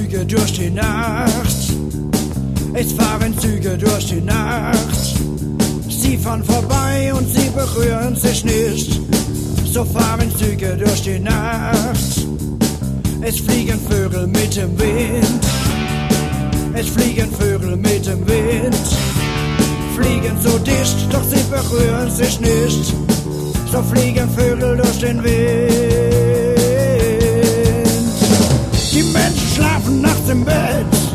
Züge durch die Nacht. Es fahren Züge durch die Nacht. Sie fahren vorbei und sie berühren sich nicht. So fahren Züge durch die Nacht. Es fliegen Vögel mit dem Wind. Es fliegen Vögel mit dem Wind. Fliegen so dicht, doch sie berühren sich nicht. So fliegen Vögel durch den Wind. Die Menschen schlafen nachts im Bett.